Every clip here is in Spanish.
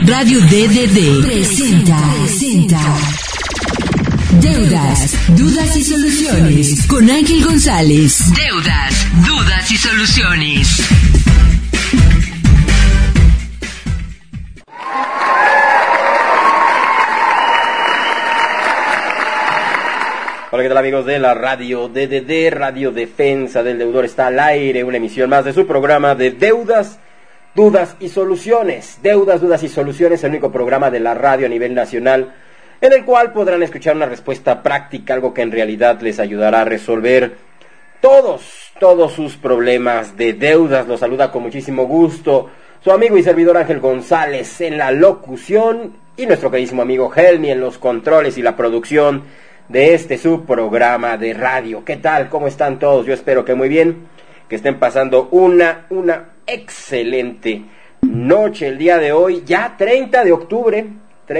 Radio DDD presenta Deudas, Dudas y Soluciones con Ángel González. Deudas, Dudas y Soluciones. Hola, ¿qué tal, amigos de la Radio DDD? Radio Defensa del Deudor está al aire, una emisión más de su programa de Deudas, Dudas y Soluciones. Deudas, Dudas y Soluciones, el único programa de la radio a nivel nacional en el cual podrán escuchar una respuesta práctica, algo que en realidad les ayudará a resolver todos sus problemas de deudas. Los saluda con muchísimo gusto su amigo y servidor Ángel González en la locución y nuestro queridísimo amigo Helmi en los controles y la producción de este subprograma de radio. ¿Qué tal? ¿Cómo están todos? Yo espero que muy bien, que estén pasando una excelente noche el día de hoy, ya 30 de octubre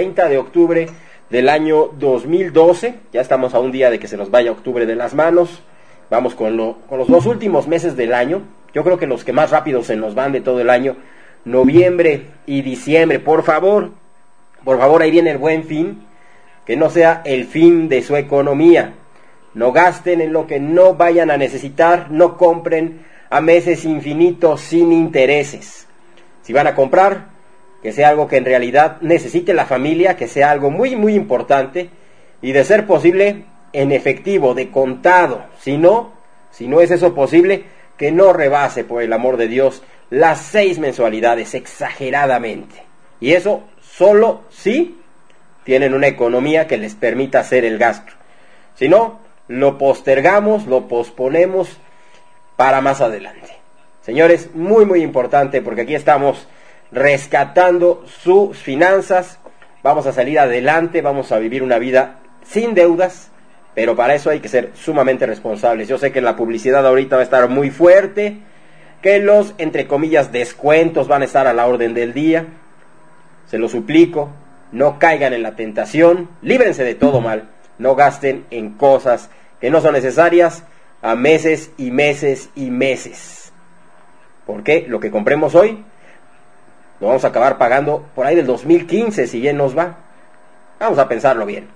del año 2012, ya estamos a un día de que se nos vaya octubre de las manos, vamos con los dos últimos meses del año, yo creo que los que más rápido se nos van de todo el año, noviembre y diciembre. Por favor, ahí viene el Buen Fin, que no sea el fin de su economía. No gasten en lo que no vayan a necesitar, no compren a meses infinitos sin intereses. Si van a comprar, que sea algo que en realidad necesite la familia, que sea algo muy importante, y de ser posible, en efectivo, de contado. Si no es eso posible, que no rebase, por el amor de Dios, las 6 mensualidades exageradamente. Y eso solo si tienen una economía que les permita hacer el gasto. Si no, lo postergamos, lo posponemos para más adelante. Señores, muy importante, porque aquí estamos rescatando sus finanzas. Vamos a salir adelante, vamos a vivir una vida sin deudas, pero para eso hay que ser sumamente responsables. Yo sé que la publicidad ahorita va a estar muy fuerte, que los, entre comillas, descuentos van a estar a la orden del día. Se lo suplico, no caigan en la tentación, líbrense de todo mal, no gasten en cosas que no son necesarias a meses y meses. Porque lo que compremos hoy lo vamos a acabar pagando por ahí del 2015, si bien nos va. Vamos a pensarlo bien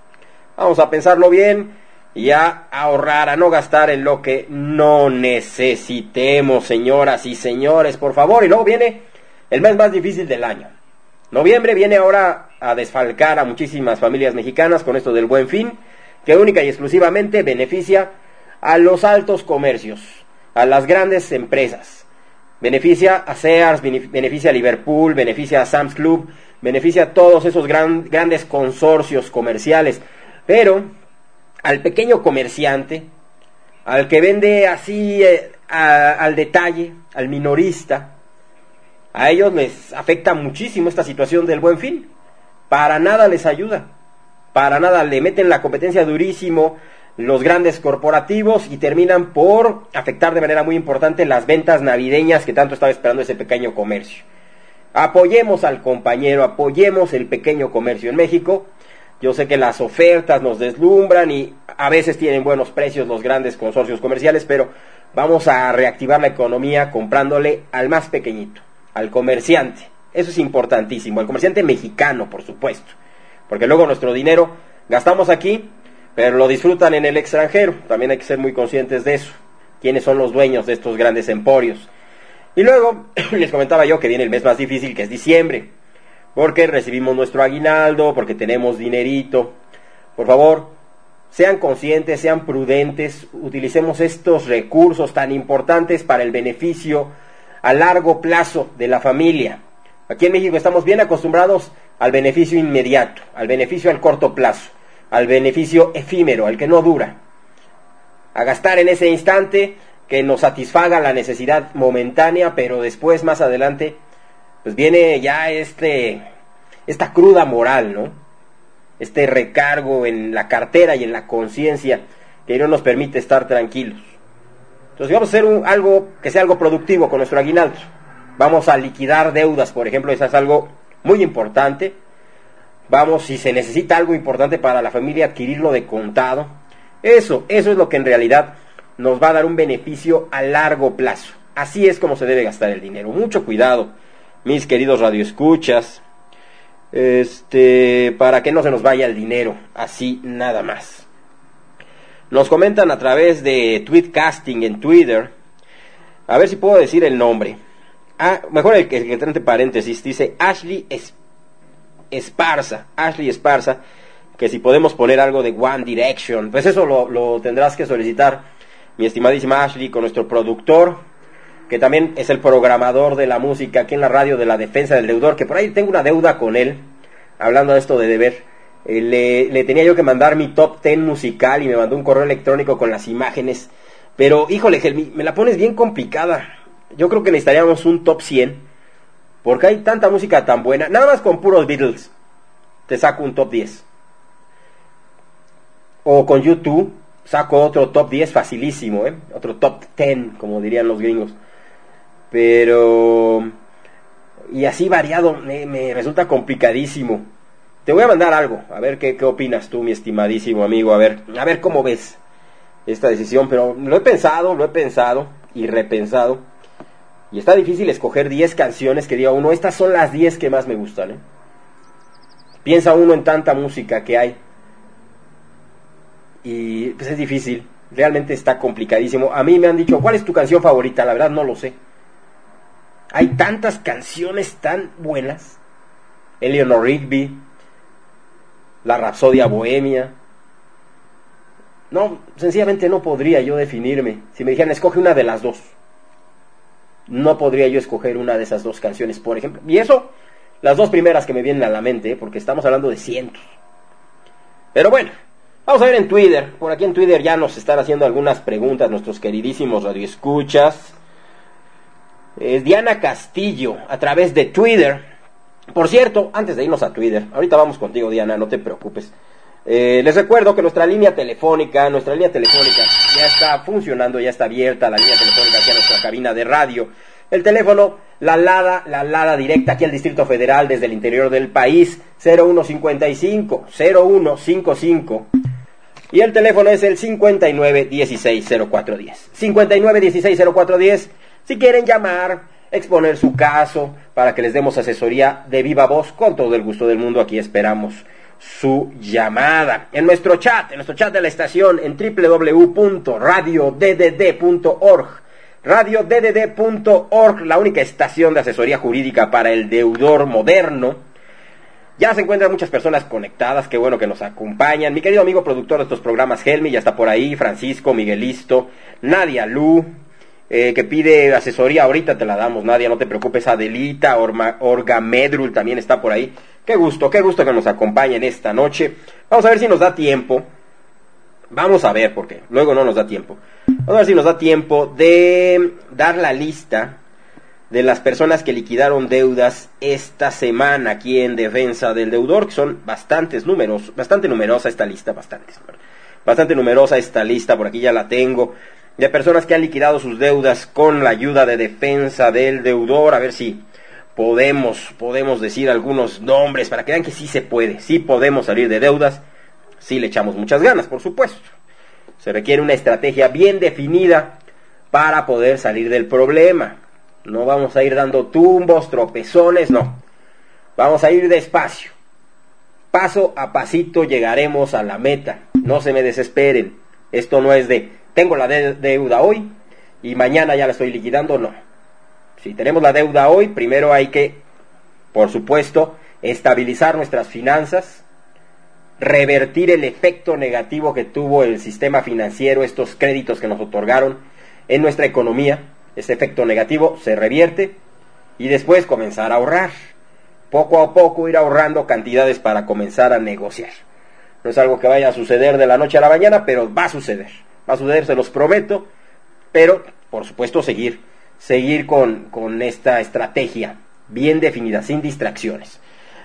y a ahorrar, a no gastar en lo que no necesitemos, señoras y señores, por favor. Y luego viene el mes más difícil del año. Noviembre viene ahora a desfalcar a muchísimas familias mexicanas con esto del Buen Fin, que única y exclusivamente beneficia a los altos comercios, a las grandes empresas. Beneficia a Sears, beneficia a Liverpool, beneficia a Sam's Club, beneficia a todos esos grandes consorcios comerciales. Pero al pequeño comerciante, al que vende así al detalle, al minorista, a ellos les afecta muchísimo esta situación del Buen Fin. Para nada les ayuda, para nada, le meten la competencia durísimo los grandes corporativos y terminan por afectar de manera muy importante las ventas navideñas que tanto estaba esperando ese pequeño comercio. Apoyemos al compañero, apoyemos el pequeño comercio en México. Yo sé que las ofertas nos deslumbran y a veces tienen buenos precios los grandes consorcios comerciales, pero vamos a reactivar la economía comprándole al más pequeñito, al comerciante. Eso es importantísimo, al comerciante mexicano, por supuesto, porque luego nuestro dinero gastamos aquí, pero lo disfrutan en el extranjero. También hay que ser muy conscientes de eso, quiénes son los dueños de estos grandes emporios. Y luego les comentaba yo que viene el mes más difícil, que es diciembre, porque recibimos nuestro aguinaldo, porque tenemos dinerito. Por favor, sean conscientes, sean prudentes, utilicemos estos recursos tan importantes para el beneficio a largo plazo de la familia. Aquí en México estamos bien acostumbrados al beneficio inmediato, al beneficio al corto plazo, al beneficio efímero, al que no dura, a gastar en ese instante que nos satisfaga la necesidad momentánea, pero después, más adelante, pues viene ya esta cruda moral, ¿no? Este recargo en la cartera y en la conciencia que no nos permite estar tranquilos. Entonces vamos a hacer algo que sea algo productivo con nuestro aguinaldo. Vamos a liquidar deudas, por ejemplo, eso es algo muy importante. Vamos, si se necesita algo importante para la familia, adquirirlo de contado. Eso es lo que en realidad nos va a dar un beneficio a largo plazo. Así es como se debe gastar el dinero. Mucho cuidado, mis queridos radioescuchas. Para que no se nos vaya el dinero, así nada más. Nos comentan a través de Tweetcasting en Twitter, a ver si puedo decir el nombre. Mejor el que entre paréntesis, dice Ashley Esparza, que si podemos poner algo de One Direction. Pues eso lo tendrás que solicitar, mi estimadísima Ashley, con nuestro productor, que también es el programador de la música aquí en la radio de la Defensa del Deudor, que por ahí tengo una deuda con él, hablando de esto de deber. Le tenía yo que mandar mi top 10 musical y me mandó un correo electrónico con las imágenes, pero híjole, Helmi, me la pones bien complicada. Yo creo que necesitaríamos un top 100, porque hay tanta música tan buena. Nada más con puros Beatles te saco un top 10, o con YouTube saco otro top 10 facilísimo, otro top 10, como dirían los gringos. Pero, y así variado, me resulta complicadísimo. Te voy a mandar algo, a ver qué opinas tú, mi estimadísimo amigo, a ver cómo ves esta decisión. Pero lo he pensado y repensado, y está difícil escoger 10 canciones que diga uno, estas son las 10 que más me gustan, Piensa uno en tanta música que hay, y pues es difícil, realmente está complicadísimo. A mí me han dicho, ¿cuál es tu canción favorita? La verdad no lo sé. Hay tantas canciones tan buenas. Eleanor Rigby, La Rapsodia Bohemia. No, sencillamente no podría yo definirme. Si me dijeran, escoge una de las dos, no podría yo escoger una de esas dos canciones, por ejemplo. Y eso, las dos primeras que me vienen a la mente, porque estamos hablando de cientos. Pero bueno, vamos a ver en Twitter. Por aquí en Twitter ya nos están haciendo algunas preguntas nuestros queridísimos radioescuchas. Es Diana Castillo, a través de Twitter. Por cierto, antes de irnos a Twitter, ahorita vamos contigo, Diana, no te preocupes. Les recuerdo que nuestra línea telefónica ya está funcionando, ya está abierta la línea telefónica aquí a nuestra cabina de radio. El teléfono, la alada directa aquí al Distrito Federal desde el interior del país, 0155. Y el teléfono es el 59160410. 59160410. Si quieren llamar, exponer su caso, para que les demos asesoría de viva voz, con todo el gusto del mundo, aquí esperamos su llamada. En nuestro chat de la estación, en www.radioddd.org, radioddd.org, la única estación de asesoría jurídica para el deudor moderno. Ya se encuentran muchas personas conectadas, qué bueno que nos acompañan. Mi querido amigo productor de estos programas, Helmi, ya está por ahí. Francisco, Miguelisto, Nadia Lu, que pide asesoría, ahorita te la damos, Nadia, no te preocupes. Adelita, Orga Medrul también está por ahí. Qué gusto que nos acompañen esta noche. Vamos a ver si nos da tiempo. Vamos a ver, porque luego no nos da tiempo. Vamos a ver si nos da tiempo de dar la lista de las personas que liquidaron deudas esta semana aquí en Defensa del Deudor, que son bastante numerosa esta lista, bastante numerosa esta lista, por aquí ya la tengo, de personas que han liquidado sus deudas con la ayuda de Defensa del Deudor. A ver si podemos decir algunos nombres para que vean que sí se puede, sí podemos salir de deudas, sí le echamos muchas ganas, por supuesto. Se requiere una estrategia bien definida para poder salir del problema. No vamos a ir dando tumbos, tropezones, no. Vamos a ir despacio. Paso a pasito llegaremos a la meta. No se me desesperen. Esto no es de, tengo la deuda hoy y mañana ya la estoy liquidando, no. Si tenemos la deuda hoy, primero hay que, por supuesto, estabilizar nuestras finanzas, revertir el efecto negativo que tuvo el sistema financiero, estos créditos que nos otorgaron en nuestra economía. Ese efecto negativo se revierte y después comenzar a ahorrar. Poco a poco ir ahorrando cantidades para comenzar a negociar. No es algo que vaya a suceder de la noche a la mañana, pero va a suceder, se los prometo. Pero, por supuesto, seguir con esta estrategia bien definida, sin distracciones.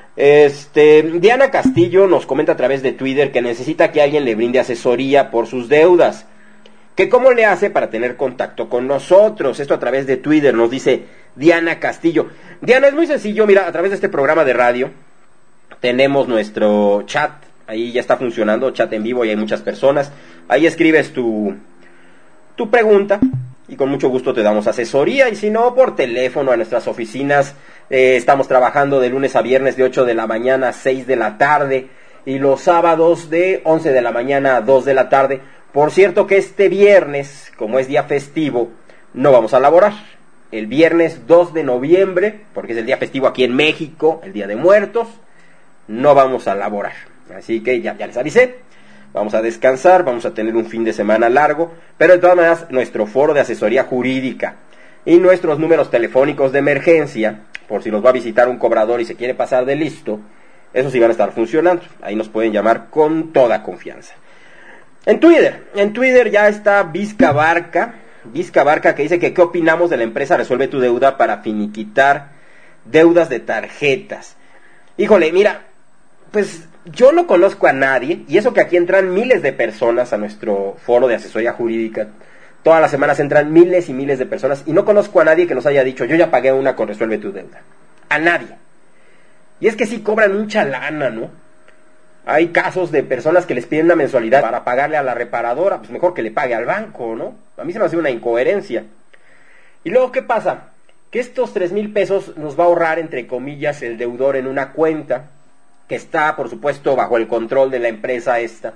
Diana Castillo nos comenta a través de Twitter que necesita que alguien le brinde asesoría por sus deudas. ¿Que cómo le hace para tener contacto con nosotros? Esto a través de Twitter, nos dice Diana Castillo. Diana, es muy sencillo, mira, a través de este programa de radio tenemos nuestro chat, ahí ya está funcionando, chat en vivo, y hay muchas personas. Ahí escribes tu pregunta y con mucho gusto te damos asesoría, y si no, por teléfono a nuestras oficinas. Estamos trabajando de lunes a viernes de 8 de la mañana a 6 de la tarde, y los sábados de 11 de la mañana a 2 de la tarde. Por cierto que este viernes, como es día festivo, no vamos a laborar. El viernes 2 de noviembre, porque es el día festivo aquí en México, el Día de Muertos, no vamos a laborar. Así que ya les avisé, vamos a descansar, vamos a tener un fin de semana largo, pero de todas maneras nuestro foro de asesoría jurídica y nuestros números telefónicos de emergencia, por si nos va a visitar un cobrador y se quiere pasar de listo, esos sí van a estar funcionando. Ahí nos pueden llamar con toda confianza. En Twitter ya está Vizca Barca que dice que qué opinamos de la empresa Resuelve tu Deuda para finiquitar deudas de tarjetas. Híjole, mira, pues yo no conozco a nadie, y eso que aquí entran miles de personas a nuestro foro de asesoría jurídica. Todas las semanas entran miles y miles de personas, y no conozco a nadie que nos haya dicho, yo ya pagué una con Resuelve tu Deuda. A nadie. Y es que sí cobran mucha lana, ¿no? Hay casos de personas que les piden una mensualidad para pagarle a la reparadora, pues mejor que le pague al banco, ¿no? A mí se me hace una incoherencia. Y luego, ¿qué pasa? Que estos 3,000 pesos nos va a ahorrar, entre comillas, el deudor en una cuenta que está, por supuesto, bajo el control de la empresa esta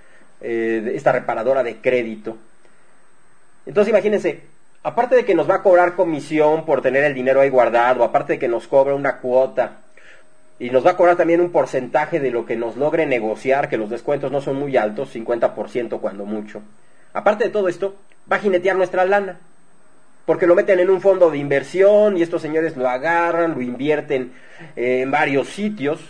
reparadora de crédito. Entonces, imagínense, aparte de que nos va a cobrar comisión por tener el dinero ahí guardado, aparte de que nos cobra una cuota, y nos va a cobrar también un porcentaje de lo que nos logre negociar, que los descuentos no son muy altos, 50% cuando mucho. Aparte de todo esto, va a jinetear nuestra lana, porque lo meten en un fondo de inversión, y estos señores lo agarran, lo invierten en varios sitios,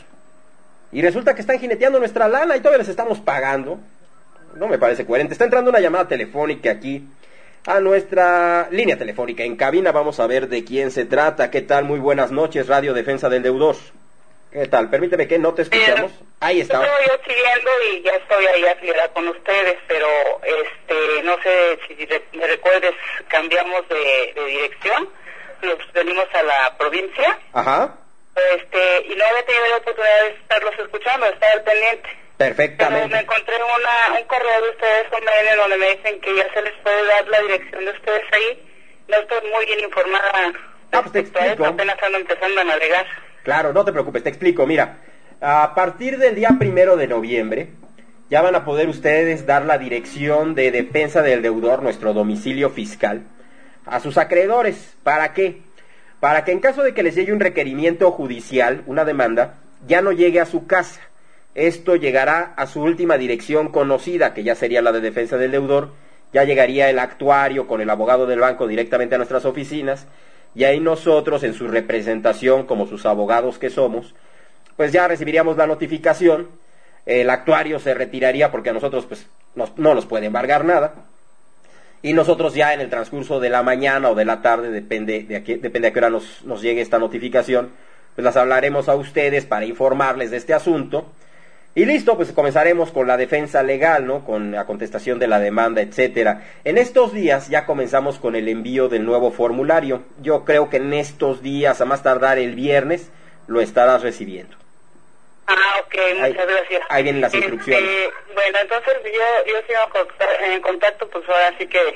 y resulta que están jineteando nuestra lana y todavía les estamos pagando. No me parece coherente. Está entrando una llamada telefónica aquí a nuestra línea telefónica en cabina. Vamos a ver de quién se trata. ¿Qué tal? Muy buenas noches, Radio Defensa del Deudor. ¿Qué tal? Permíteme que no te escuchamos. Ahí está. Estoy yo siguiendo y ya estoy ahí afiliada con ustedes, pero no sé si me recuerdes, cambiamos de dirección, nos venimos a la provincia. Ajá. Y no había tenido la oportunidad de estarlos escuchando, de estar al pendiente. Perfectamente. Pero me encontré un correo de ustedes convenio donde me dicen que ya se les puede dar la dirección de ustedes ahí. No estoy muy bien informada. Pues te explico. Apenas ando empezando a navegar. Claro, no te preocupes, te explico. Mira, a partir del día 1 de noviembre, ya van a poder ustedes dar la dirección de defensa del deudor, nuestro domicilio fiscal, a sus acreedores. ¿Para qué? Para que en caso de que les llegue un requerimiento judicial, una demanda, ya no llegue a su casa. Esto llegará a su última dirección conocida, que ya sería la de defensa del deudor. Ya llegaría el actuario con el abogado del banco directamente a nuestras oficinas, y ahí nosotros, en su representación como sus abogados que somos, pues ya recibiríamos la notificación. El actuario se retiraría porque a nosotros pues no nos puede embargar nada, y nosotros ya en el transcurso de la mañana o de la tarde, depende a qué hora nos llegue esta notificación, pues las hablaremos a ustedes para informarles de este asunto. Y listo, pues comenzaremos con la defensa legal, ¿no? Con la contestación de la demanda, etcétera. En estos días ya comenzamos con el envío del nuevo formulario. Yo creo que en estos días, a más tardar el viernes, lo estarás recibiendo. Ok, muchas gracias. Ahí vienen las instrucciones. Bueno, entonces yo sigo en contacto, pues ahora sí que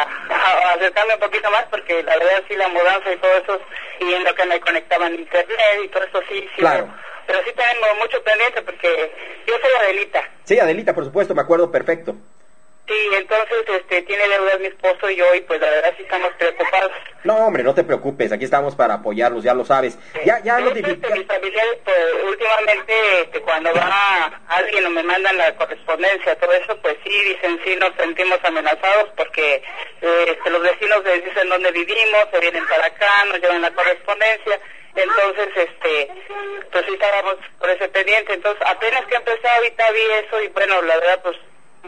a acercarme un poquito más, porque la verdad sí la mudanza y todo eso, y en lo que me conectaba en internet y todo eso sí. Claro. Pero sí tenemos mucho pendiente, porque yo soy Adelita. Sí, Adelita, por supuesto, me acuerdo perfecto. Sí, entonces tiene deudas mi esposo y yo, y pues la verdad sí estamos preocupados. No, hombre, no te preocupes, aquí estamos para apoyarlos, ya lo sabes. Ya notificaron. Mis familiares, pues, últimamente, cuando va alguien o me mandan la correspondencia, todo eso, pues sí, dicen, sí, nos sentimos amenazados porque los vecinos les dicen dónde vivimos, se vienen para acá, nos llevan la correspondencia. Entonces, pues sí estábamos por ese pendiente. Entonces, apenas que empezó ahorita vi eso, y bueno, la verdad, pues...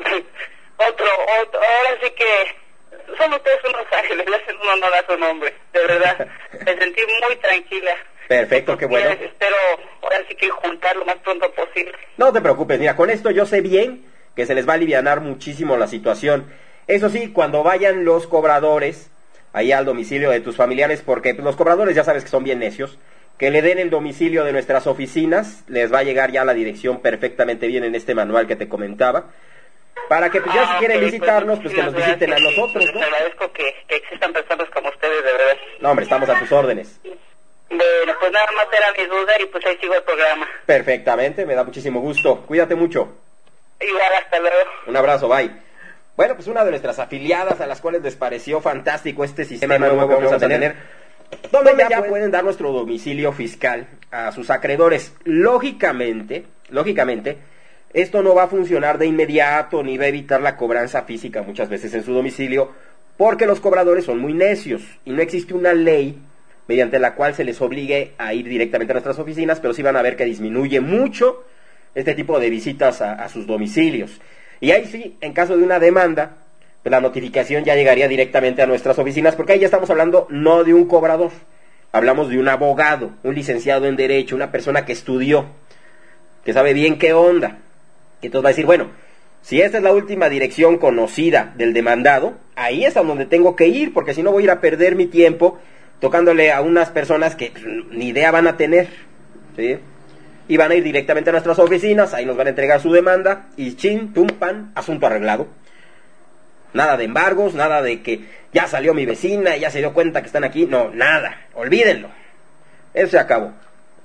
ahora sí que son ustedes unos ángeles, le hacen un honor a su nombre, de verdad. Me sentí muy tranquila. Perfecto, qué bueno. Espero ahora sí que juntar lo más pronto posible. No te preocupes, mira, con esto yo sé bien que se les va a alivianar muchísimo la situación. Eso sí, cuando vayan los cobradores ahí al domicilio de tus familiares, porque los cobradores ya sabes que son bien necios, que le den el domicilio de nuestras oficinas, les va a llegar ya la dirección perfectamente bien en este manual que te comentaba. para que pues ya si quieren visitarnos, pues que nos visiten a nosotros, ¿no? Les agradezco que existan personas como ustedes, de verdad. No, hombre, estamos a tus órdenes. Bueno, pues nada más era mi duda y pues ahí sigo el programa. Perfectamente, me da muchísimo gusto. Cuídate mucho. Igual, hasta luego. Un abrazo, bye. Bueno, pues una de nuestras afiliadas a las cuales les pareció fantástico este sistema nuevo que vamos a tener, donde ya pueden dar nuestro domicilio fiscal a sus acreedores. Lógicamente, esto no va a funcionar de inmediato ni va a evitar la cobranza física muchas veces en su domicilio, porque los cobradores son muy necios y no existe una ley mediante la cual se les obligue a ir directamente a nuestras oficinas, pero sí van a ver que disminuye mucho este tipo de visitas a sus domicilios. Y ahí sí, en caso de una demanda, pues la notificación ya llegaría directamente a nuestras oficinas, porque ahí ya estamos hablando no de un cobrador, hablamos de un abogado, un licenciado en Derecho, una persona que estudió, que sabe bien qué onda. Y entonces va a decir, bueno, si esta es la última dirección conocida del demandado, ahí es a donde tengo que ir, porque si no voy a ir a perder mi tiempo tocándole a unas personas que ni idea van a tener, ¿sí? Y van a ir directamente a nuestras oficinas, ahí nos van a entregar su demanda, y chin, pum, pan, asunto arreglado. Nada de embargos, nada de que ya salió mi vecina y ya se dio cuenta que están aquí, no, nada, olvídenlo. Eso se acabó.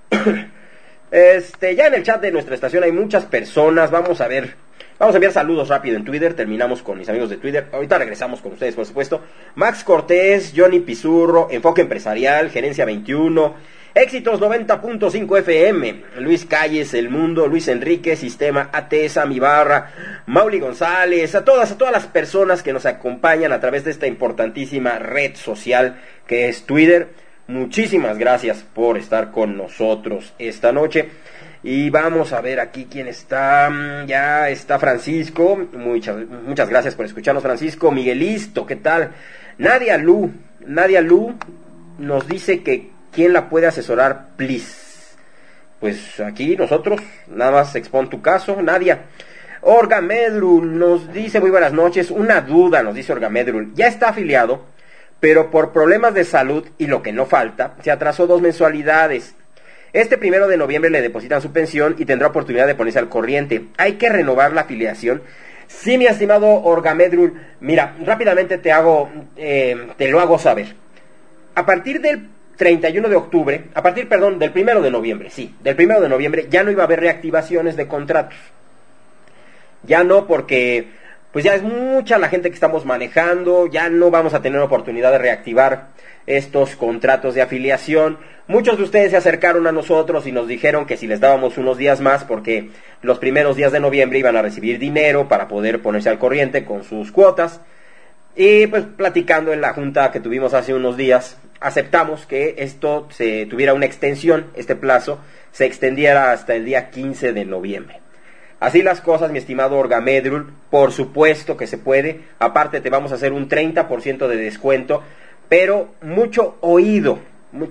Ya en el chat de nuestra estación hay muchas personas, vamos a enviar saludos rápido en Twitter, terminamos con mis amigos de Twitter, ahorita regresamos con ustedes por supuesto. Max Cortés, Johnny Pizurro, Enfoque Empresarial, Gerencia 21, Éxitos 90.5 FM, Luis Calles, El Mundo, Luis Enrique, Sistema ATS, Mi Barra, Mauli González, a todas las personas que nos acompañan a través de esta importantísima red social que es Twitter. Muchísimas gracias por estar con nosotros esta noche. Y vamos a ver aquí quién está. Ya está Francisco. Muchas gracias por escucharnos, Francisco. Miguelito, ¿qué tal? Nadia Lu nos dice que quién la puede asesorar, please. Pues aquí nosotros, nada más expon tu caso, Nadia. Orga Medrul nos dice muy buenas noches. Una duda, nos dice Orga Medrul. Ya está afiliado, pero por problemas de salud y lo que no falta, se atrasó 2 mensualidades. Este 1 de noviembre le depositan su pensión y tendrá oportunidad de ponerse al corriente. ¿Hay que renovar la afiliación? Sí, mi estimado Orgamedrul. Mira, rápidamente te lo hago saber. A partir del 31 de octubre, del 1 de noviembre, del 1 de noviembre ya no iba a haber reactivaciones de contratos. Ya no, porque pues ya es mucha la gente que estamos manejando, ya no vamos a tener oportunidad de reactivar estos contratos de afiliación. Muchos de ustedes se acercaron a nosotros y nos dijeron que si les dábamos unos días más, porque los primeros días de noviembre iban a recibir dinero para poder ponerse al corriente con sus cuotas. Y pues platicando en la junta que tuvimos hace unos días, aceptamos que esto se tuviera una extensión, este plazo se extendiera hasta el día 15 de noviembre. Así las cosas, mi estimado Orgamedrul, por supuesto que se puede. Aparte te vamos a hacer un 30% de descuento, pero mucho oído,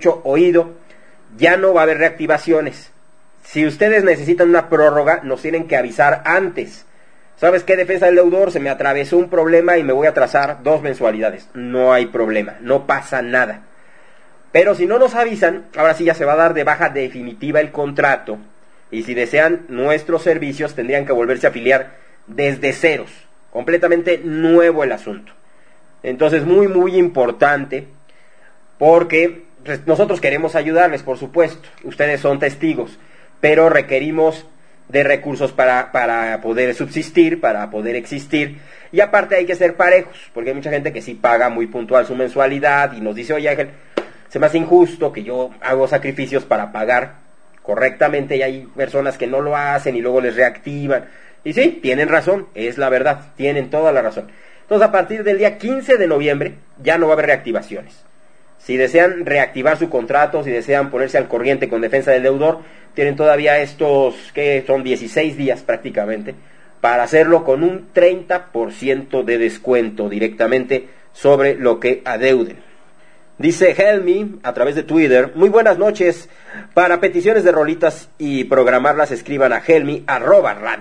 ya no va a haber reactivaciones. Si ustedes necesitan una prórroga, nos tienen que avisar antes. ¿Sabes qué, defensa del deudor? Se me atravesó un problema y me voy a atrasar 2 mensualidades. No hay problema, no pasa nada. Pero si no nos avisan, ahora sí ya se va a dar de baja definitiva el contrato. Y si desean nuestros servicios, tendrían que volverse a afiliar desde ceros. Completamente nuevo el asunto. Entonces, muy importante, porque pues, nosotros queremos ayudarles, por supuesto. Ustedes son testigos, pero requerimos de recursos para poder subsistir, para poder existir. Y aparte hay que ser parejos, porque hay mucha gente que sí paga muy puntual su mensualidad y nos dice, oye Ángel, se me hace injusto que yo hago sacrificios para pagar correctamente y hay personas que no lo hacen y luego les reactivan. Y sí, tienen razón, es la verdad, tienen toda la razón. Entonces a partir del día 15 de noviembre ya no va a haber reactivaciones. Si desean reactivar su contrato, si desean ponerse al corriente con defensa del deudor, tienen todavía estos, que son 16 días prácticamente, para hacerlo con un 30% de descuento directamente sobre lo que adeuden. Dice Helmi a través de Twitter, muy buenas noches. Para peticiones de rolitas y programarlas escriban a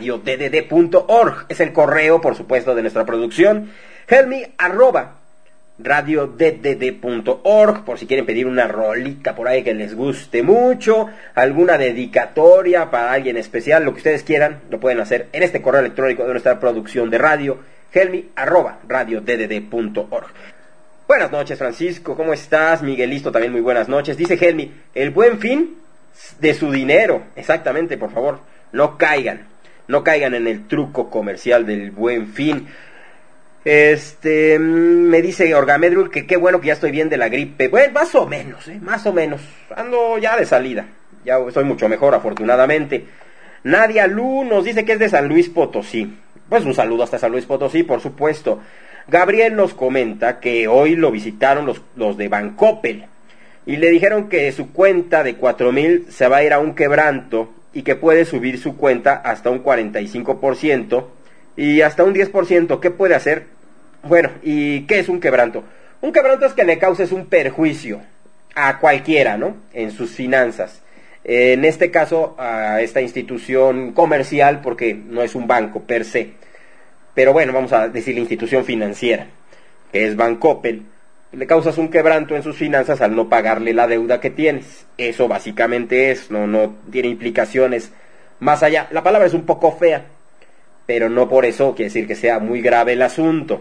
helmi@radioddd.org. Es el correo, por supuesto, de nuestra producción. Helmi@ radioddd.org, por si quieren pedir una rolita por ahí que les guste mucho, alguna dedicatoria para alguien especial, lo que ustedes quieran, lo pueden hacer en este correo electrónico de nuestra producción de radio, helmi@radioddd.org. Buenas noches, Francisco, ¿cómo estás? Miguelito también muy buenas noches. Dice Helmi, el buen fin de su dinero. Exactamente, por favor, no caigan en el truco comercial del buen fin. Me dice Orgamedrul que qué bueno que ya estoy bien de la gripe. Bueno, más o menos. Ando ya de salida. Ya estoy mucho mejor, afortunadamente. Nadia Lu nos dice que es de San Luis Potosí. Pues un saludo hasta San Luis Potosí, por supuesto. Gabriel nos comenta que hoy lo visitaron los de Bancoppel y le dijeron que su cuenta de 4,000 se va a ir a un quebranto y que puede subir su cuenta hasta un 45% y hasta un 10%. ¿Qué puede hacer? Bueno, ¿y qué es un quebranto? Un quebranto es que le causes un perjuicio a cualquiera, ¿no? En sus finanzas. En este caso, a esta institución comercial, porque no es un banco per se. Pero bueno, vamos a decir la institución financiera, que es Bancoppel. Le causas un quebranto en sus finanzas al no pagarle la deuda que tienes. Eso básicamente es, no tiene implicaciones más allá. La palabra es un poco fea, pero no por eso quiere decir que sea muy grave el asunto.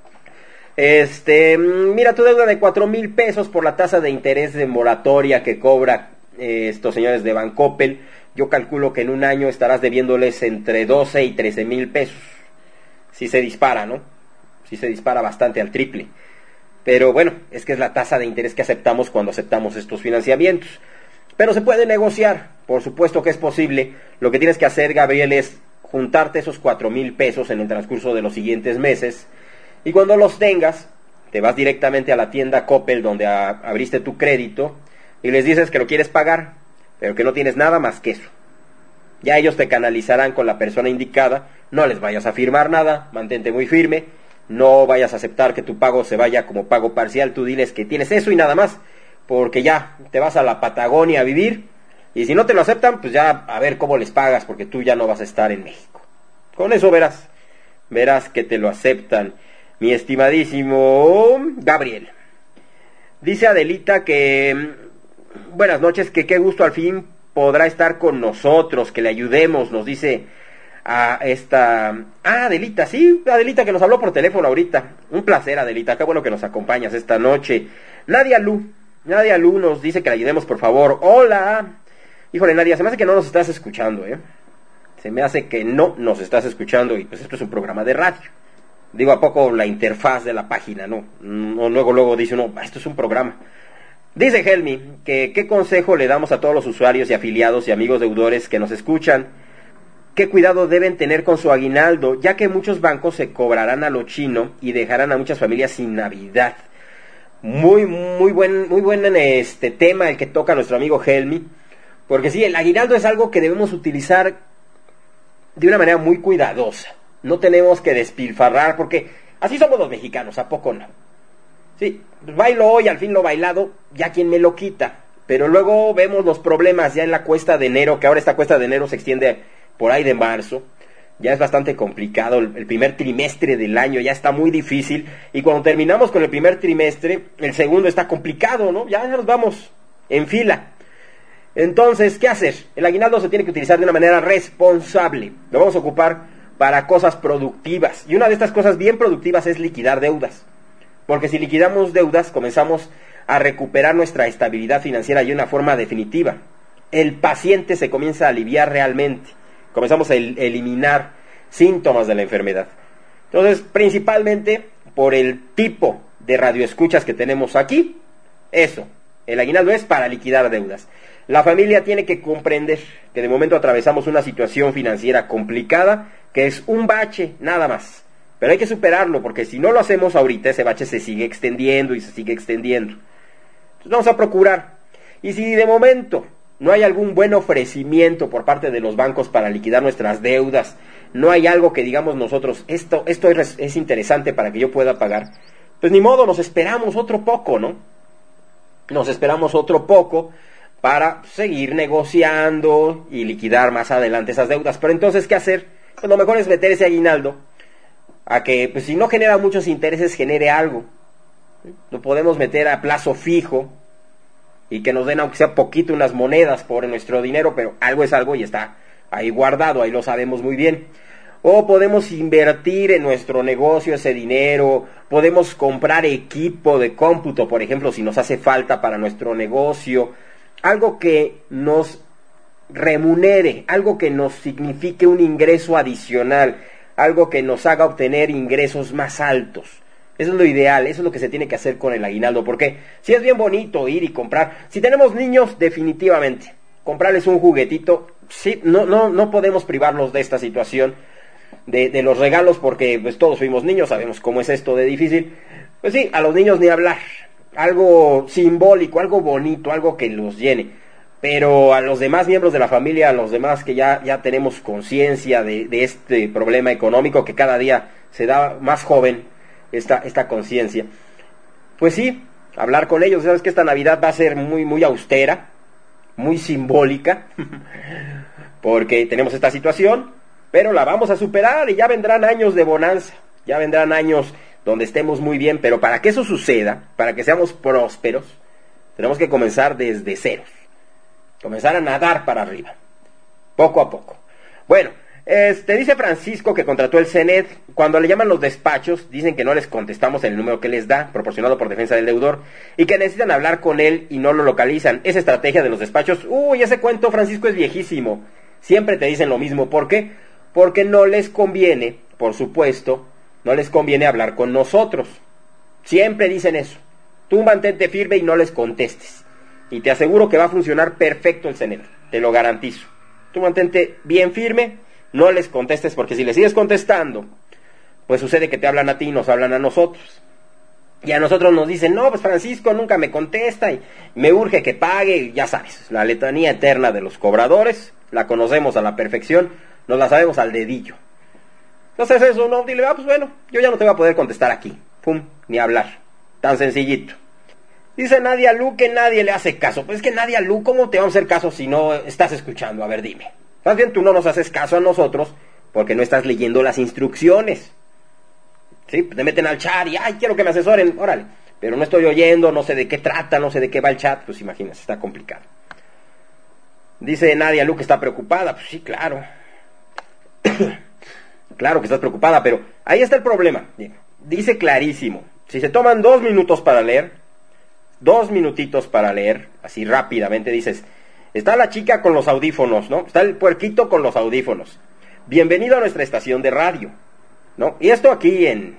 Mira, tu deuda de 4,000 pesos por la tasa de interés de moratoria que cobra estos señores de Bancoppel. Yo calculo que en un año estarás debiéndoles entre 12 y 13,000 pesos. Sí se dispara, ¿no? Sí se dispara bastante al triple. Pero bueno, es que es la tasa de interés que aceptamos cuando aceptamos estos financiamientos. Pero se puede negociar, por supuesto que es posible. Lo que tienes que hacer, Gabriel, es juntarte esos 4,000 pesos en el transcurso de los siguientes meses. Y cuando los tengas, te vas directamente a la tienda Coppel donde abriste tu crédito y les dices que lo quieres pagar, pero que no tienes nada más que eso. Ya ellos te canalizarán con la persona indicada. No les vayas a firmar nada, mantente muy firme. No vayas a aceptar que tu pago se vaya como pago parcial. Tú diles que tienes eso y nada más, porque ya te vas a la Patagonia a vivir. Y si no te lo aceptan, pues ya a ver cómo les pagas, porque tú ya no vas a estar en México. Con eso verás que te lo aceptan, mi estimadísimo Gabriel. Dice Adelita que buenas noches, que qué gusto al fin podrá estar con nosotros, que le ayudemos, nos dice a esta... Adelita, sí, Adelita que nos habló por teléfono ahorita. Un placer, Adelita, qué bueno que nos acompañas esta noche. Nadia Lu nos dice que le ayudemos, por favor. Hola. Híjole, Nadia, se me hace que no nos estás escuchando, Se me hace que no nos estás escuchando y pues esto es un programa de radio. Digo, ¿a poco la interfaz de la página? No, luego dice uno, esto es un programa. Dice Helmi que qué consejo le damos a todos los usuarios y afiliados y amigos deudores que nos escuchan. ¿Qué cuidado deben tener con su aguinaldo? Ya que muchos bancos se cobrarán a lo chino y dejarán a muchas familias sin Navidad. Muy buen tema el que toca nuestro amigo Helmi. Porque sí, el aguinaldo es algo que debemos utilizar de una manera muy cuidadosa. No tenemos que despilfarrar porque así somos los mexicanos, ¿a poco no? Sí, bailo hoy, al fin lo bailado, ya quien me lo quita. Pero luego vemos los problemas ya en la cuesta de enero, que ahora esta cuesta de enero se extiende por ahí de marzo. Ya es bastante complicado, el primer trimestre del año ya está muy difícil. Y cuando terminamos con el primer trimestre, el segundo está complicado, ¿no? Ya nos vamos en fila. Entonces, ¿qué hacer? El aguinaldo se tiene que utilizar de una manera responsable. Lo vamos a ocupar para cosas productivas. Y una de estas cosas bien productivas es liquidar deudas. Porque si liquidamos deudas, comenzamos a recuperar nuestra estabilidad financiera de una forma definitiva. El paciente se comienza a aliviar realmente. Comenzamos a eliminar síntomas de la enfermedad. Entonces, principalmente por el tipo de radioescuchas que tenemos aquí, eso, el aguinaldo es para liquidar deudas. La familia tiene que comprender que de momento atravesamos una situación financiera complicada, que es un bache, nada más. Pero hay que superarlo, porque si no lo hacemos ahorita, ese bache se sigue extendiendo y se sigue extendiendo. Entonces vamos a procurar. Y si de momento no hay algún buen ofrecimiento por parte de los bancos para liquidar nuestras deudas, no hay algo que digamos nosotros, esto es interesante para que yo pueda pagar, pues ni modo, nos esperamos otro poco, ¿no? Nos esperamos otro poco para seguir negociando y liquidar más adelante esas deudas. Pero entonces, ¿qué hacer? Pues lo mejor es meter ese aguinaldo a que, pues si no genera muchos intereses, genere algo. Lo podemos meter a plazo fijo y que nos den aunque sea poquito unas monedas por nuestro dinero, pero algo es algo y está ahí guardado, ahí lo sabemos muy bien. O podemos invertir en nuestro negocio ese dinero, podemos comprar equipo de cómputo, por ejemplo, si nos hace falta para nuestro negocio, algo que nos remunere, algo que nos signifique un ingreso adicional, algo que nos haga obtener ingresos más altos. Eso es lo ideal, eso es lo que se tiene que hacer con el aguinaldo, porque si es bien bonito ir y comprar, si tenemos niños, definitivamente, comprarles un juguetito, sí, no podemos privarlos de esta situación, de los regalos, porque pues todos fuimos niños, sabemos cómo es esto de difícil. Pues sí, a los niños ni hablar, algo simbólico, algo bonito, algo que los llene. Pero a los demás miembros de la familia, a los demás que ya tenemos conciencia de este problema económico que cada día se da más joven, esta conciencia, pues sí, hablar con ellos. Sabes que esta Navidad va a ser muy austera, muy simbólica, porque tenemos esta situación, pero la vamos a superar y ya vendrán años de bonanza, ya vendrán años donde estemos muy bien, pero para que eso suceda, para que seamos prósperos, tenemos que comenzar desde ceros, comenzar a nadar para arriba, poco a poco. Bueno, dice Francisco que contrató el CENED. Cuando le llaman los despachos, dicen que no les contestamos el número que les da, proporcionado por defensa del deudor, y que necesitan hablar con él y no lo localizan. Esa estrategia de los despachos, ese cuento, Francisco, es viejísimo. Siempre te dicen lo mismo. ¿Por qué? Porque no les conviene, por supuesto, no les conviene hablar con nosotros. Siempre dicen eso. Tú mantente firme y no les contestes. Y te aseguro que va a funcionar perfecto el CENED, te lo garantizo. Tú mantente bien firme, no les contestes, porque si les sigues contestando, pues sucede que te hablan a ti y nos hablan a nosotros. Y a nosotros nos dicen, no, pues Francisco nunca me contesta y me urge que pague. Ya sabes, la letanía eterna de los cobradores, la conocemos a la perfección, nos la sabemos al dedillo. Entonces eso, no, dile, pues bueno, yo ya no te voy a poder contestar aquí. Pum, ni hablar. Tan sencillito. Dice Nadia Lu que nadie le hace caso. Pues es que Nadia Lu, ¿cómo te vamos a hacer caso si no estás escuchando? A ver, dime. Más bien tú no nos haces caso a nosotros porque no estás leyendo las instrucciones. ¿Sí? Te meten al chat y, quiero que me asesoren, órale. Pero no estoy oyendo, no sé de qué trata, no sé de qué va el chat. Pues imagínate, está complicado. Dice Nadia Lu que está preocupada. Pues sí, claro. Claro que estás preocupada, pero ahí está el problema. Dice clarísimo, si se toman 2 minutos para leer, 2 minutitos para leer, así rápidamente dices, está la chica con los audífonos, ¿no? Está el puerquito con los audífonos. Bienvenido a nuestra estación de radio, ¿no? Y esto aquí en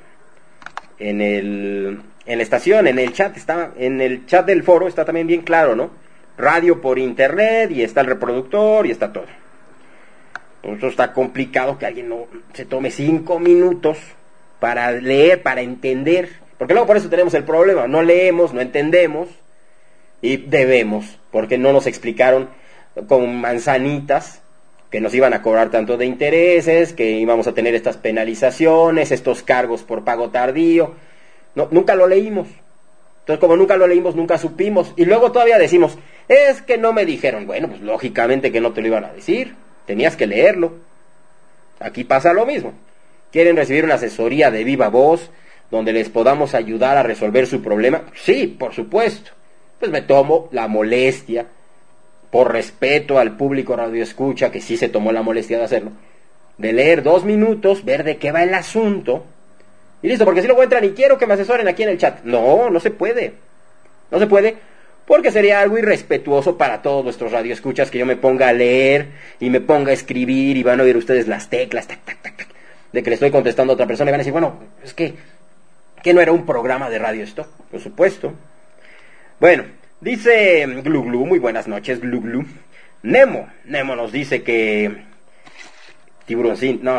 la estación, en el chat, está, en el chat del foro está también bien claro, ¿no? Radio por internet, y está el reproductor, y está todo. Por eso está complicado que alguien no se tome 5 minutos para leer, para entender. Porque luego por eso tenemos el problema. No leemos, no entendemos. Y debemos. Porque no nos explicaron con manzanitas que nos iban a cobrar tanto de intereses, que íbamos a tener estas penalizaciones, estos cargos por pago tardío. No, nunca lo leímos. Entonces, como nunca lo leímos, nunca supimos. Y luego todavía decimos, es que no me dijeron. Bueno, pues lógicamente que no te lo iban a decir. Tenías que leerlo. Aquí pasa lo mismo. ¿Quieren recibir una asesoría de viva voz donde les podamos ayudar a resolver su problema? Sí, por supuesto. Pues me tomo la molestia, por respeto al público radioescucha, que sí se tomó la molestia de hacerlo, de leer 2 minutos, ver de qué va el asunto, y listo, porque si luego entran y quiero que me asesoren aquí en el chat. No, no se puede. No se puede. Porque sería algo irrespetuoso para todos nuestros radioescuchas que yo me ponga a leer y me ponga a escribir y van a oír ustedes las teclas, tac, tac, tac, tac, de que le estoy contestando a otra persona y van a decir, bueno, es que no era un programa de radio esto. Por supuesto. Bueno, dice Glu Glu, muy buenas noches, Glu Glu. Nemo nos dice que tiburoncín, no,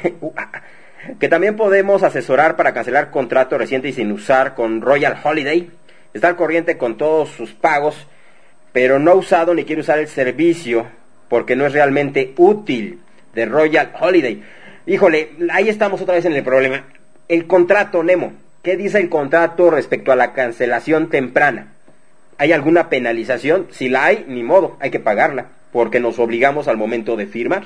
que también podemos asesorar para cancelar contrato reciente y sin usar con Royal Holiday. Está al corriente con todos sus pagos, pero no ha usado ni quiere usar el servicio porque no es realmente útil de Royal Holiday. Híjole, ahí estamos otra vez en el problema. El contrato, Nemo, ¿qué dice el contrato respecto a la cancelación temprana? ¿Hay alguna penalización? Si la hay, ni modo, hay que pagarla, porque nos obligamos al momento de firmar.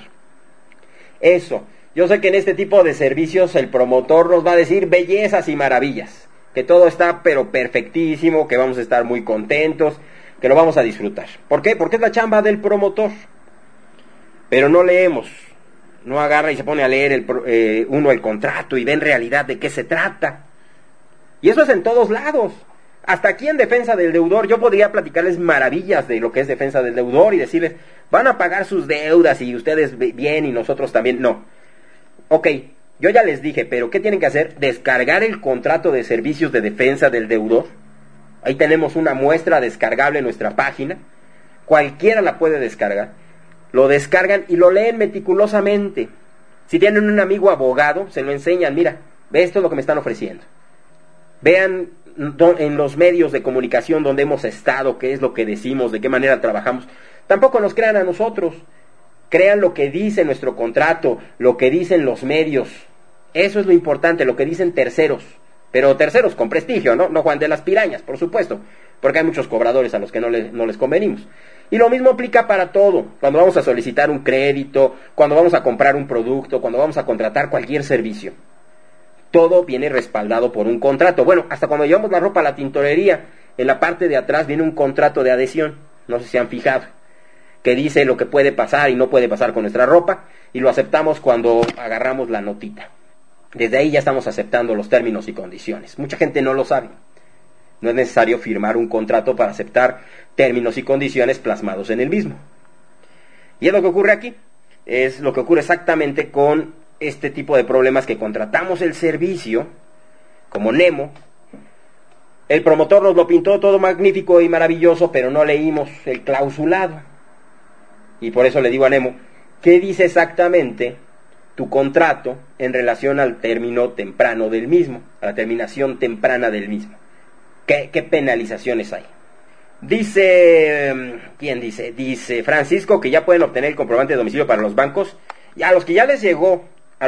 Eso, yo sé que en este tipo de servicios el promotor nos va a decir bellezas y maravillas. que todo está pero perfectísimo, que vamos a estar muy contentos, que lo vamos a disfrutar. ¿Por qué? Porque es la chamba del promotor. Pero no leemos, no agarra y se pone a leer uno el contrato y ve en realidad de qué se trata. Y eso es en todos lados. Hasta aquí en defensa del deudor yo podría platicarles maravillas de lo que es defensa del deudor y decirles, van a pagar sus deudas y ustedes bien y nosotros también. No. Ok, yo ya les dije, pero ¿qué tienen que hacer? Descargar el contrato de servicios de defensa del deudor. Ahí tenemos una muestra descargable en nuestra página. Cualquiera la puede descargar. Lo descargan y lo leen meticulosamente. Si tienen un amigo abogado, se lo enseñan. Mira, ve, esto es lo que me están ofreciendo. Vean en los medios de comunicación donde hemos estado, qué es lo que decimos, de qué manera trabajamos. Tampoco nos crean a nosotros. Crean lo que dice nuestro contrato, lo que dicen los medios. Eso es lo importante, lo que dicen terceros. Pero terceros con prestigio, ¿no? No Juan de las Pirañas, por supuesto. Porque hay muchos cobradores a los que no les convenimos. Y lo mismo aplica para todo. Cuando vamos a solicitar un crédito, cuando vamos a comprar un producto, cuando vamos a contratar cualquier servicio. Todo viene respaldado por un contrato. Bueno, hasta cuando llevamos la ropa a la tintorería, en la parte de atrás viene un contrato de adhesión. No sé si se han fijado. Que dice lo que puede pasar y no puede pasar con nuestra ropa. Y lo aceptamos cuando agarramos la notita. Desde ahí ya estamos aceptando los términos y condiciones. Mucha gente no lo sabe. No es necesario firmar un contrato para aceptar términos y condiciones plasmados en el mismo. Y es lo que ocurre aquí. Es lo que ocurre exactamente con este tipo de problemas que contratamos el servicio, como Nemo. El promotor nos lo pintó todo magnífico y maravilloso, pero no leímos el clausulado. Y por eso le digo a Nemo, ¿qué dice exactamente tu contrato en relación al término temprano del mismo, a la terminación temprana del mismo? ¿Qué penalizaciones hay? Dice, ¿quién dice? Dice Francisco que ya pueden obtener el comprobante de domicilio para los bancos. Y a los que ya les llegó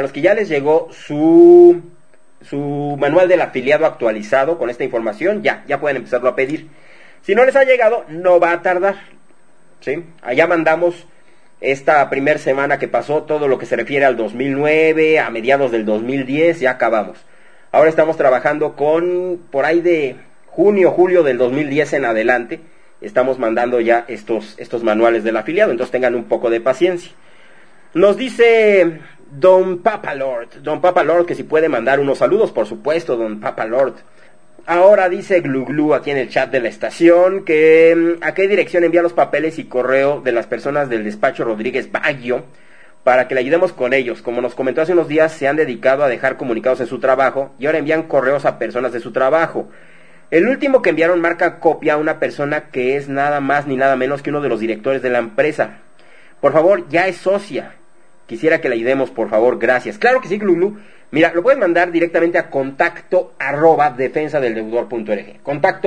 su manual del afiliado actualizado con esta información, ya pueden empezarlo a pedir. Si no les ha llegado, no va a tardar, ¿sí? Allá mandamos esta primera semana que pasó todo lo que se refiere al 2009, a mediados del 2010, ya acabamos. Ahora estamos trabajando con, por ahí de junio, julio del 2010 en adelante, estamos mandando ya estos manuales del afiliado, entonces tengan un poco de paciencia. Nos dice Don Papalord que si puede mandar unos saludos, por supuesto, Don Papalord. Ahora dice Glu aquí en el chat de la estación que a qué dirección envía los papeles y correo de las personas del despacho Rodríguez Baggio para que le ayudemos con ellos. Como nos comentó hace unos días, se han dedicado a dejar comunicados en su trabajo y ahora envían correos a personas de su trabajo. El último que enviaron marca copia a una persona que es nada más ni nada menos que uno de los directores de la empresa. Por favor, ya es socia. Quisiera que le ayudemos, por favor, gracias. Claro que sí, Glu. Mira, lo puedes mandar directamente a contacto@defensadeldeudor.org.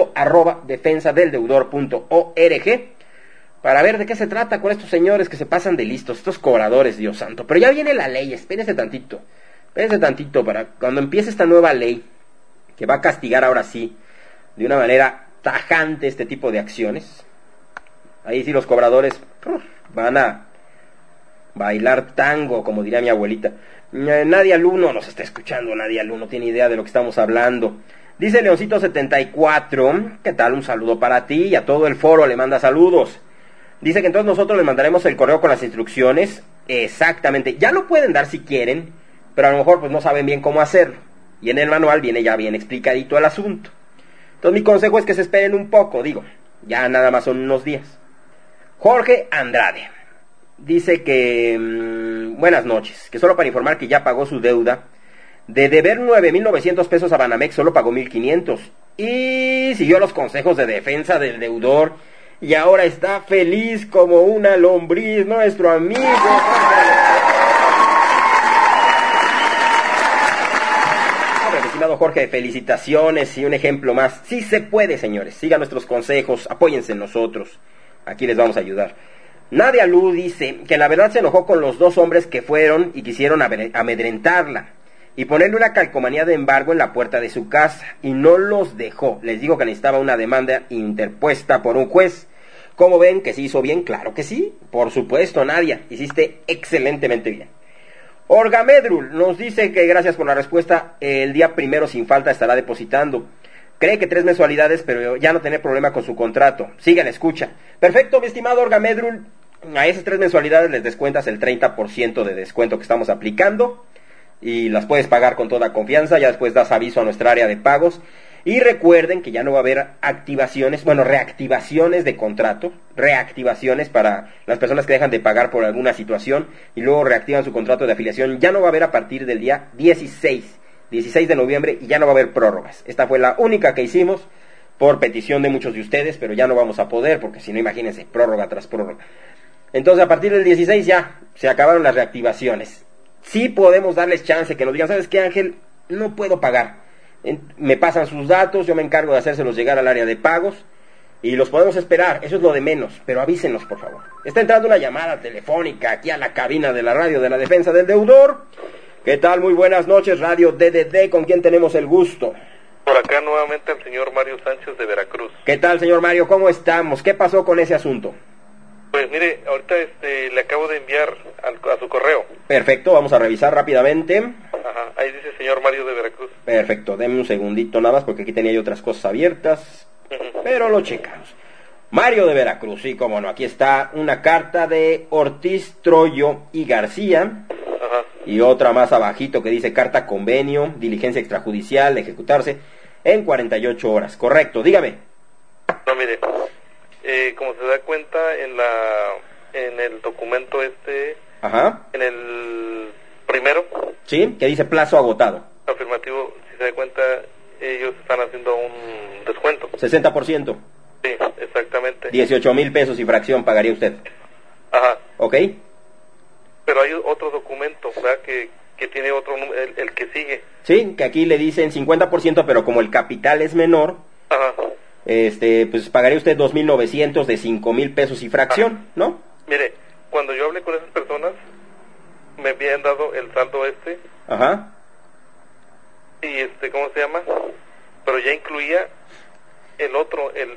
Contacto@defensadeldeudor.org para ver de qué se trata con estos señores que se pasan de listos, estos cobradores, Dios santo. Pero ya viene la ley, espérense tantito para cuando empiece esta nueva ley que va a castigar ahora sí de una manera tajante este tipo de acciones. Ahí sí los cobradores van a bailar tango, como diría mi abuelita. Nadia Luno nos está escuchando, Nadia Luno tiene idea de lo que estamos hablando. Dice Leoncito74, ¿qué tal? Un saludo para ti y a todo el foro le manda saludos. Dice que entonces nosotros les mandaremos el correo con las instrucciones. Exactamente, ya lo pueden dar si quieren, pero a lo mejor pues no saben bien cómo hacerlo. Y en el manual viene ya bien explicadito el asunto. Entonces mi consejo es que se esperen un poco, ya nada más son unos días. Jorge Andrade dice que buenas noches, que solo para informar que ya pagó su deuda. De deber 9,900 pesos a Banamex solo pagó 1,500 y siguió los consejos de defensa del deudor y ahora está feliz como una lombriz, nuestro amigo. Estimado Jorge, felicitaciones y un ejemplo más. Sí se puede, señores, sigan nuestros consejos, apóyense en nosotros, aquí les vamos a ayudar. Nadia Lu dice que la verdad se enojó con los dos hombres que fueron y quisieron amedrentarla y ponerle una calcomanía de embargo en la puerta de su casa y no los dejó. Les digo que necesitaba una demanda interpuesta por un juez. ¿Cómo ven que se hizo bien? Claro que sí, por supuesto, Nadia, hiciste excelentemente bien. Orga Medrul nos dice que gracias por la respuesta, el día primero sin falta estará depositando. cree que 3 mensualidades, pero ya no tener problema con su contrato. Siga la escucha. Perfecto, mi estimado Olga Medrul. A esas 3 mensualidades les descuentas el 30% de descuento que estamos aplicando. Y las puedes pagar con toda confianza. Ya después das aviso a nuestra área de pagos. Y recuerden que ya no va a haber reactivaciones de contrato, reactivaciones para las personas que dejan de pagar por alguna situación y luego reactivan su contrato de afiliación. Ya no va a haber a partir del día 16 de noviembre y ya no va a haber prórrogas. Esta fue la única que hicimos por petición de muchos de ustedes, pero ya no vamos a poder porque si no, imagínense, prórroga tras prórroga. Entonces a partir del 16 ya se acabaron las reactivaciones. Sí podemos darles chance que nos digan, ¿sabes qué, Ángel? No puedo pagar. Me pasan sus datos, yo me encargo de hacérselos llegar al área de pagos y los podemos esperar, eso es lo de menos, pero avísenos por favor. Está entrando una llamada telefónica aquí a la cabina de la radio de la defensa del deudor. ¿Qué tal? Muy buenas noches, Radio DDD, ¿con quién tenemos el gusto? Por acá nuevamente el señor Mario Sánchez de Veracruz. ¿Qué tal, señor Mario? ¿Cómo estamos? ¿Qué pasó con ese asunto? Pues mire, ahorita le acabo de enviar a su correo. Perfecto, vamos a revisar rápidamente. Ajá, ahí dice señor Mario de Veracruz. Perfecto, denme un segundito nada más porque aquí tenía yo otras cosas abiertas, pero lo checamos. Mario de Veracruz, sí, cómo no, aquí está una carta de Ortiz, Troyo y García. Ajá. Y otra más abajito que dice carta convenio, diligencia extrajudicial, ejecutarse en 48 horas. Correcto, dígame. No, mire, como se da cuenta en el documento Ajá. en el primero. Sí, que dice plazo agotado. Afirmativo, si se da cuenta, ellos están haciendo un descuento. 60%. Sí, exactamente. 18,000 pesos y fracción pagaría usted. Ajá. ¿Ok? Pero hay otro documento, ¿verdad? Que tiene otro número, el que sigue. Sí, que aquí le dicen 50%, pero como el capital es menor, Ajá. Pues pagaría usted 2,900 de 5,000 pesos y fracción, Ajá. ¿no? Mire, cuando yo hablé con esas personas, me habían dado el saldo Ajá. y ¿cómo se llama? Pero ya incluía el otro, el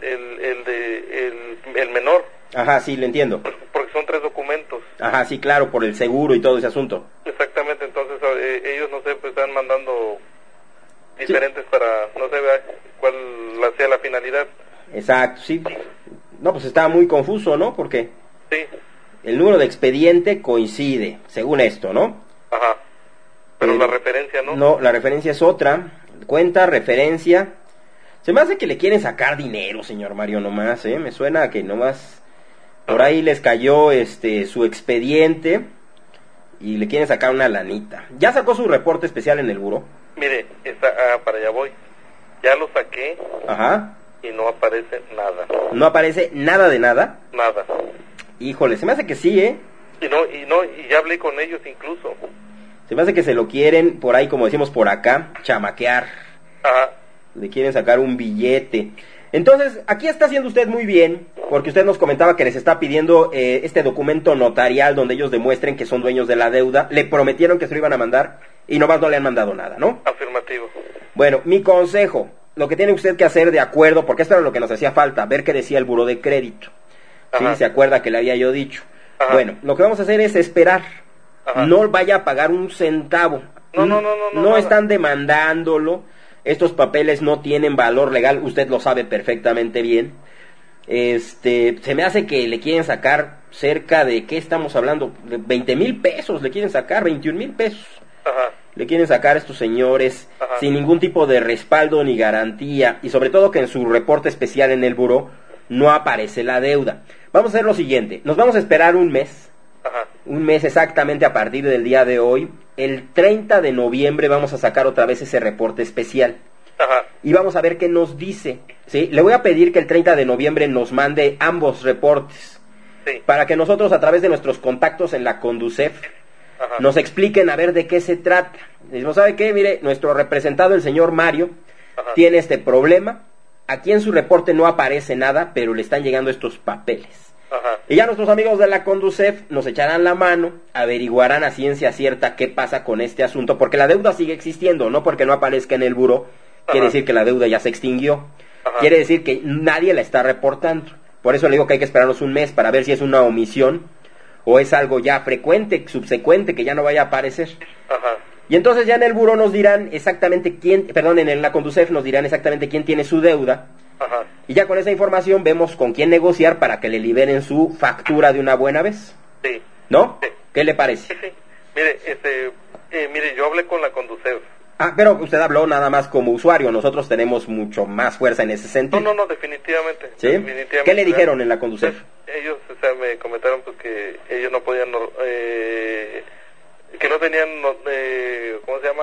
menor. Ajá, sí, le entiendo. Porque son 3 documentos. Ajá, sí, claro, por el seguro y todo ese asunto. Exactamente, entonces ellos, no sé, pues están mandando diferentes para, no sé cuál sea la finalidad. Exacto, sí. No, pues está muy confuso, ¿no? Porque Sí. el número de expediente coincide, según esto, ¿no? Ajá. Pero la referencia, ¿no? No, la referencia es otra. Cuenta, referencia. Se me hace que le quieren sacar dinero, señor Mario, nomás, ¿eh? Me suena a que nomás por ahí les cayó su expediente y le quieren sacar una lanita. ¿Ya sacó su reporte especial en el buró? Mire, para allá voy. Ya lo saqué. Ajá. Y no aparece nada. ¿No aparece nada de nada? Nada. Híjole, se me hace que sí, ¿eh? Y ya hablé con ellos incluso. Se me hace que se lo quieren, por ahí, como decimos por acá, chamaquear. Ajá. Le quieren sacar un billete. Entonces, aquí está haciendo usted muy bien, porque usted nos comentaba que les está pidiendo este documento notarial donde ellos demuestren que son dueños de la deuda. Le prometieron que se lo iban a mandar y nomás no le han mandado nada, ¿no? Afirmativo. Bueno, mi consejo, lo que tiene usted que hacer de acuerdo, porque esto era lo que nos hacía falta, ver qué decía el buró de crédito. Ajá. ¿Sí? ¿Se acuerda que le había yo dicho? Ajá. Bueno, lo que vamos a hacer es esperar. Ajá. No vaya a pagar un centavo. No están demandándolo. Estos papeles no tienen valor legal, usted lo sabe perfectamente bien. Se me hace que le quieren sacar cerca de, ¿qué estamos hablando? De 20,000 pesos, le quieren sacar 21,000 pesos. Ajá. Le quieren sacar a estos señores. Ajá. Sin ningún tipo de respaldo ni garantía. Y sobre todo que en su reporte especial en el buró no aparece la deuda. Vamos a hacer lo siguiente, nos vamos a esperar un mes. Ajá. Un mes exactamente a partir del día de hoy. El 30 de noviembre vamos a sacar otra vez ese reporte especial. Ajá. Y vamos a ver qué nos dice, ¿sí? Le voy a pedir que el 30 de noviembre nos mande ambos reportes. Sí. Para que nosotros, a través de nuestros contactos en la Conducef, Ajá. nos expliquen a ver de qué se trata. Decimos, ¿sabe qué? Mire, nuestro representado, el señor Mario, Ajá. tiene este problema. Aquí en su reporte no aparece nada, pero le están llegando estos papeles. Ajá. Y ya nuestros amigos de la Conducef nos echarán la mano, averiguarán a ciencia cierta qué pasa con este asunto, porque la deuda sigue existiendo, no porque no aparezca en el buró, quiere decir que la deuda ya se extinguió, Ajá. quiere decir que nadie la está reportando. Por eso le digo que hay que esperarnos un mes para ver si es una omisión o es algo ya frecuente, subsecuente, que ya no vaya a aparecer. Ajá. Y entonces ya en el buró nos dirán exactamente quién, perdón, en la Conducef nos dirán exactamente quién tiene su deuda. Ajá. Y ya con esa información vemos con quién negociar para que le liberen su factura de una buena vez. Sí. ¿No? Sí. ¿Qué le parece? Sí, sí. Mire, yo hablé con la Conducef. Ah, pero usted habló nada más como usuario, nosotros tenemos mucho más fuerza en ese sentido. No, definitivamente. ¿Sí? Definitivamente. ¿Qué le dijeron en la Conducef? Ellos, me comentaron pues que ellos no podían, que no tenían, ¿cómo se llama?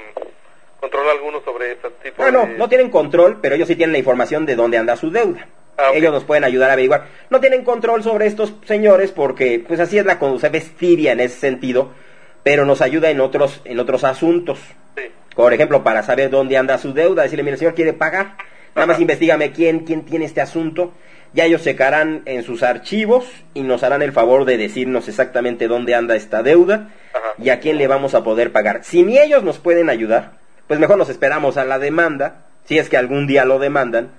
Control alguno sobre ese tipo de... No tienen control, pero ellos sí tienen la información de dónde anda su deuda. Okay. Ellos nos pueden ayudar a averiguar. No tienen control sobre estos señores porque, pues así es la Conducef, es tibia en ese sentido, pero nos ayuda en otros asuntos. Sí. Por ejemplo, para saber dónde anda su deuda, decirle, mire, el señor quiere pagar, nada más investígame quién tiene este asunto. Ya ellos checarán en sus archivos y nos harán el favor de decirnos exactamente dónde anda esta deuda. Ajá. Y a quién le vamos a poder pagar. Si ni ellos nos pueden ayudar, pues mejor nos esperamos a la demanda, si es que algún día lo demandan.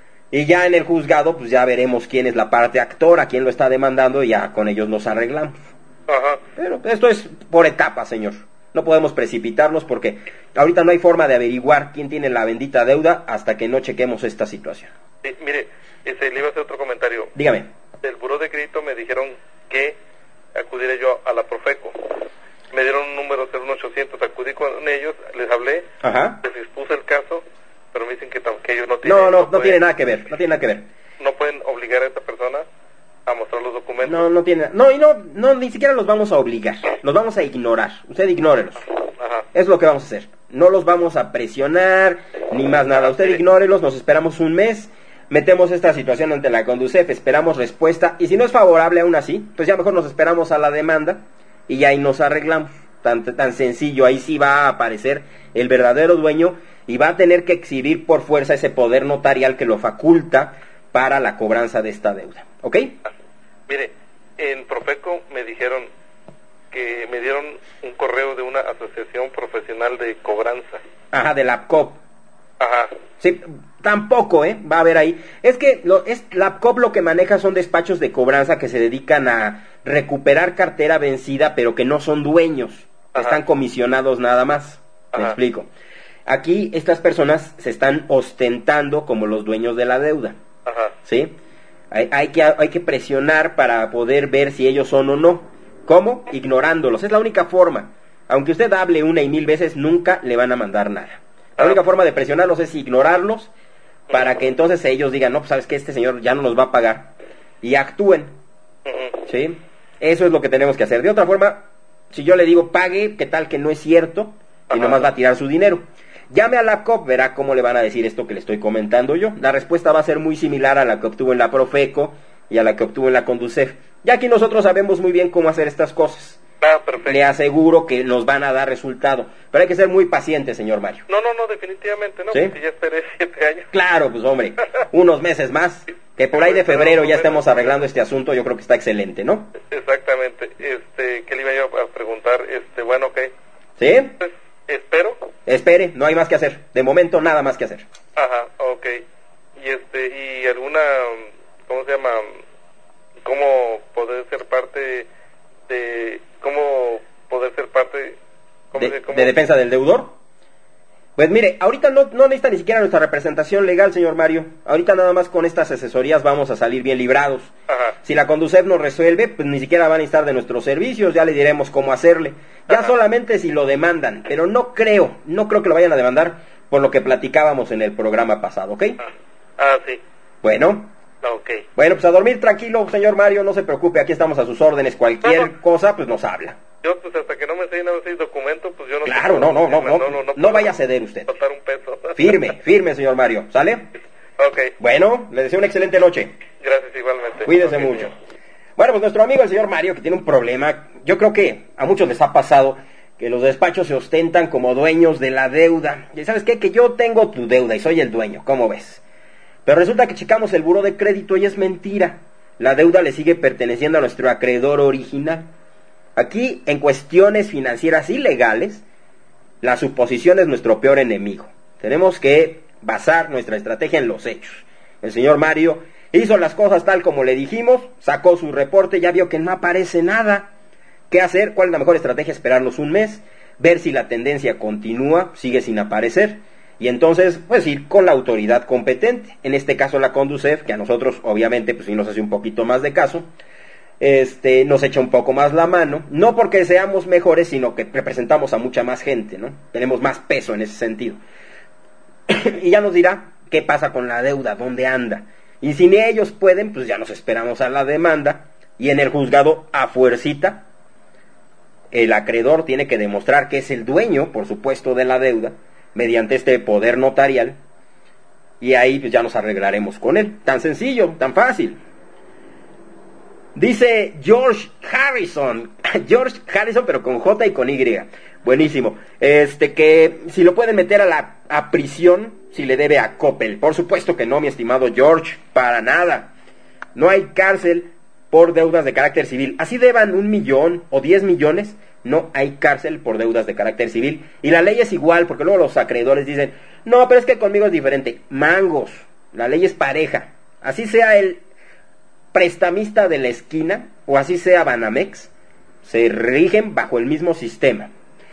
Y ya en el juzgado, pues ya veremos quién es la parte actora, quién lo está demandando, y ya con ellos nos arreglamos. Ajá. Pero esto es por etapas, señor. No podemos precipitarnos porque ahorita no hay forma de averiguar quién tiene la bendita deuda hasta que no chequemos esta situación. Sí, mire, le iba a hacer otro comentario. Dígame. Del buró de crédito me dijeron que acudiera yo a la Profeco. Me dieron un número 01800, acudí con ellos, les hablé, Ajá. les expuse el caso, pero me dicen que ellos no tienen... No tiene nada que ver, no tiene nada que ver. No pueden obligar a esta persona a mostrar los documentos. No tiene... No, ni siquiera los vamos a obligar, los vamos a ignorar. Usted ignórelos. Ajá. Es lo que vamos a hacer. No los vamos a presionar, ni más nada. Usted ignórelos, nos esperamos un mes, metemos esta situación ante la Conducef, esperamos respuesta, y si no es favorable aún así, pues ya mejor nos esperamos a la demanda, y ya ahí nos arreglamos. Tan sencillo, ahí sí va a aparecer el verdadero dueño, y va a tener que exhibir por fuerza ese poder notarial que lo faculta para la cobranza de esta deuda. ¿Ok? Mire, en Profeco me dijeron que me dieron un correo de una asociación profesional de cobranza. Ajá, de la APCOP. Ajá. Sí, tampoco, va a haber ahí. Es que la APCOP lo que maneja son despachos de cobranza que se dedican a recuperar cartera vencida, pero que no son dueños. Ajá. Están comisionados nada más. Me Ajá. explico. Aquí estas personas se están ostentando como los dueños de la deuda. Ajá. ¿Sí? Hay que presionar para poder ver si ellos son o no. ¿Cómo? Ignorándolos. Es la única forma. Aunque usted hable 1 y 1000 veces, nunca le van a mandar nada. La única forma de presionarlos es ignorarlos para que entonces ellos digan, no, pues sabes que este señor ya no nos va a pagar. Y actúen. Ujú. ¿Sí? Eso es lo que tenemos que hacer. De otra forma, si yo le digo pague, ¿qué tal que no es cierto? Y Ajá. nomás va a tirar su dinero. Llame a la APCOP, verá cómo le van a decir esto que le estoy comentando yo. La respuesta va a ser muy similar a la que obtuvo en la Profeco y a la que obtuvo en la Conducef. Ya aquí nosotros sabemos muy bien cómo hacer estas cosas. Ah, perfecto. Le aseguro que nos van a dar resultado. Pero hay que ser muy paciente, señor Mario. No, definitivamente no. ¿Sí? Porque ya esperé 7 años. Claro, pues hombre, unos meses más. Que por ahí de febrero ya estemos arreglando este asunto, yo creo que está excelente, ¿no? Exactamente. ¿Qué le iba yo a preguntar? Bueno, ok. ¿Sí? Pues, espero. Espere, no hay más que hacer. De momento, nada más que hacer. Ajá, ok. Y alguna, ¿cómo se llama? ¿Cómo poder ser parte de, ¿De defensa del deudor? Pues mire, ahorita no necesita ni siquiera nuestra representación legal, señor Mario. Ahorita nada más con estas asesorías vamos a salir bien librados. Ajá. Si la Conducef nos resuelve, pues ni siquiera van a necesitar de nuestros servicios, ya le diremos cómo hacerle. Ya Ajá. solamente si lo demandan, pero no creo que lo vayan a demandar por lo que platicábamos en el programa pasado, ¿ok? Sí. Bueno, Ok. pues a dormir tranquilo, señor Mario, no se preocupe, aquí estamos a sus órdenes, cualquier cosa, pues nos habla. Yo, pues hasta que no me enseñen a ver si documento, pues yo no... Claro, no vaya a ceder usted. Botar un peso. Firme, señor Mario, ¿sale? Ok. Bueno, le deseo una excelente noche. Gracias igualmente. Cuídese Ok, mucho. señor. Bueno, pues nuestro amigo el señor Mario, que tiene un problema, yo creo que a muchos les ha pasado que los despachos se ostentan como dueños de la deuda. Y ¿sabes qué? Que yo tengo tu deuda y soy el dueño, ¿cómo ves? Pero resulta que checamos el buró de crédito y es mentira. La deuda le sigue perteneciendo a nuestro acreedor original. Aquí, en cuestiones financieras ilegales, la suposición es nuestro peor enemigo. Tenemos que basar nuestra estrategia en los hechos. El señor Mario hizo las cosas tal como le dijimos, sacó su reporte, ya vio que no aparece nada. ¿Qué hacer? ¿Cuál es la mejor estrategia? Esperarnos un mes, ver si la tendencia continúa, sigue sin aparecer, y entonces pues ir con la autoridad competente, en este caso la Conducef, que a nosotros obviamente pues sí nos hace un poquito más de caso, nos echa un poco más la mano, no porque seamos mejores, sino que representamos a mucha más gente, ¿no? Tenemos más peso en ese sentido. Y ya nos dirá qué pasa con la deuda, dónde anda. Y si ni ellos pueden, pues ya nos esperamos a la demanda, y en el juzgado, a fuercita, el acreedor tiene que demostrar que es el dueño, por supuesto, de la deuda, mediante este poder notarial, y ahí pues ya nos arreglaremos con él. Tan sencillo, tan fácil. Dice George Harrison, pero con J y con Y, buenísimo, que si lo pueden meter a prisión, si le debe a Coppel. Por supuesto que no, mi estimado George, para nada. No hay cárcel por deudas de carácter civil. Así deban 1 millón o 10 millones, no hay cárcel por deudas de carácter civil. Y la ley es igual, porque luego los acreedores dicen, no, pero es que conmigo es diferente. Mangos, la ley es pareja. Así sea el prestamista de la esquina, o así sea Banamex, se rigen bajo el mismo sistema.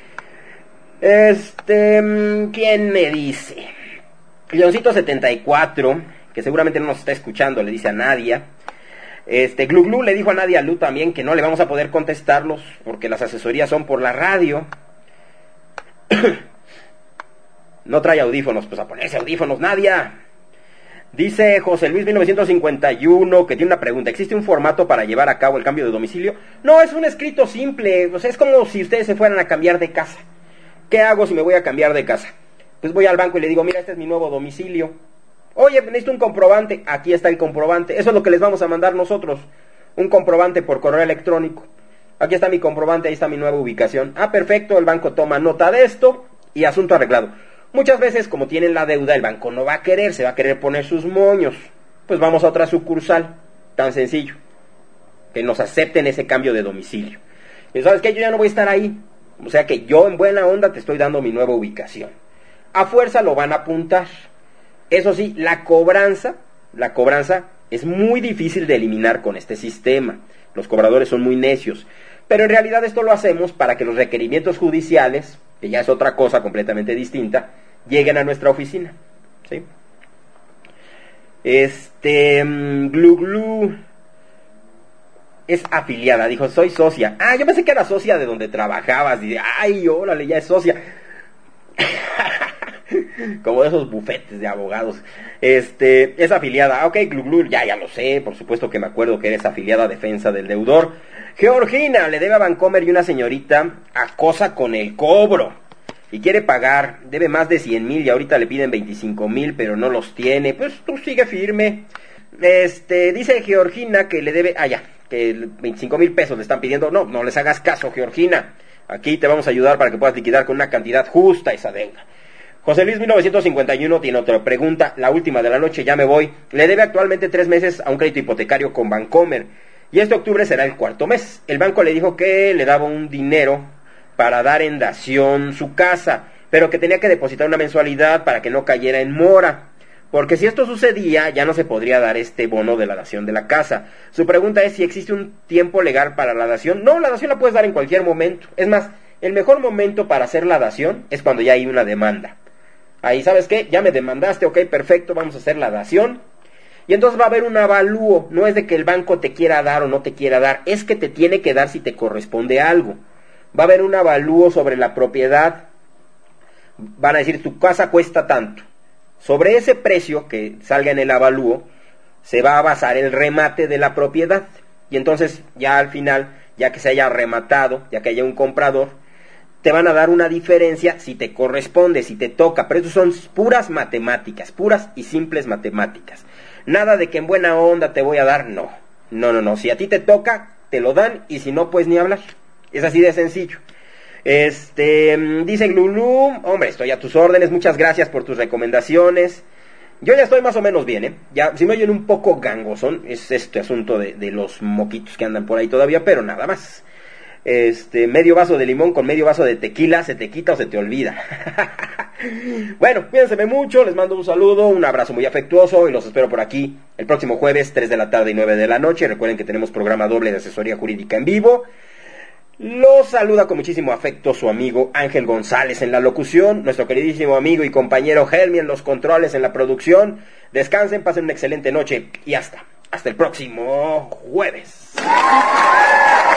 ¿Quién me dice? Leoncito 74, que seguramente no nos está escuchando, le dice a Nadia. Glu Glu le dijo a Nadia Lu también que no le vamos a poder contestarlos porque las asesorías son por la radio. No trae audífonos, pues a ponerse audífonos, Nadia. Dice José Luis 1951 que tiene una pregunta. ¿Existe un formato para llevar a cabo el cambio de domicilio? No, es un escrito simple. O sea, es como si ustedes se fueran a cambiar de casa. ¿Qué hago si me voy a cambiar de casa? Pues voy al banco y le digo, mira, este es mi nuevo domicilio. Oye, necesito un comprobante. Aquí está el comprobante. Eso es lo que les vamos a mandar nosotros. Un comprobante por correo electrónico. Aquí está mi comprobante, ahí está mi nueva ubicación. Ah, perfecto, el banco toma nota de esto y asunto arreglado. Muchas veces, como tienen la deuda, el banco no va a querer, se va a querer poner sus moños. Pues vamos a otra sucursal, tan sencillo, que nos acepten ese cambio de domicilio. Y ¿sabes qué? Yo ya no voy a estar ahí. O sea que yo en buena onda te estoy dando mi nueva ubicación. A fuerza lo van a apuntar. Eso sí, la cobranza es muy difícil de eliminar con este sistema. Los cobradores son muy necios. Pero en realidad esto lo hacemos para que los requerimientos judiciales, que ya es otra cosa completamente distinta, lleguen a nuestra oficina. ¿Sí? Glu Glu es afiliada, dijo, soy socia. Ah, yo pensé que era socia de donde trabajabas. Y ay, órale, ya es socia. Como de esos bufetes de abogados. Es afiliada. Ok, Glu Glu, ya lo sé. Por supuesto que me acuerdo que eres afiliada a Defensa del Deudor. Georgina le debe a Bancomer y una señorita acosa con el cobro y quiere pagar, debe más de 100,000 y ahorita le piden 25,000, pero no los tiene. Pues tú sigue firme. Dice Georgina que le debe, que 25,000 pesos le están pidiendo. No les hagas caso, Georgina. Aquí te vamos a ayudar para que puedas liquidar con una cantidad justa esa deuda. José Luis 1951 tiene otra pregunta, la última de la noche, ya me voy. Le debe actualmente 3 meses a un crédito hipotecario con Bancomer y este octubre será el 4º mes. El banco le dijo que le daba un dinero para dar en dación su casa, pero que tenía que depositar una mensualidad para que no cayera en mora, porque si esto sucedía ya no se podría dar este bono de la dación de la casa. Su pregunta es si existe un tiempo legal para la dación. No, la dación la puedes dar en cualquier momento. Es más, el mejor momento para hacer la dación es cuando ya hay una demanda. Ahí, ¿sabes qué? Ya me demandaste, ok, perfecto, vamos a hacer la dación. Y entonces va a haber un avalúo. No es de que el banco te quiera dar o no te quiera dar, es que te tiene que dar si te corresponde algo. Va a haber un avalúo sobre la propiedad. Van a decir, tu casa cuesta tanto. Sobre ese precio que salga en el avalúo, se va a basar el remate de la propiedad. Y entonces, ya al final, ya que se haya rematado, ya que haya un comprador, te van a dar una diferencia si te corresponde, si te toca. Pero eso son puras matemáticas, puras y simples matemáticas. Nada de que en buena onda te voy a dar, no. Si a ti te toca, te lo dan, y si no, pues ni hablar. Es así de sencillo. Dice Glulu, hombre, estoy a tus órdenes, muchas gracias por tus recomendaciones. Yo ya estoy más o menos bien, Ya, si me oyen un poco gangosón, es este asunto de los moquitos que andan por ahí todavía, pero nada más. Medio vaso de limón con medio vaso de tequila, se te quita o se te olvida. Bueno, cuídense mucho, les mando un saludo, un abrazo muy afectuoso y los espero por aquí el próximo jueves, 3 de la tarde y 9 de la noche. Recuerden que tenemos programa doble de asesoría jurídica en vivo. Los saluda con muchísimo afecto su amigo Ángel González en la locución, nuestro queridísimo amigo y compañero Helmi en los controles en la producción. Descansen, pasen una excelente noche y hasta el próximo jueves.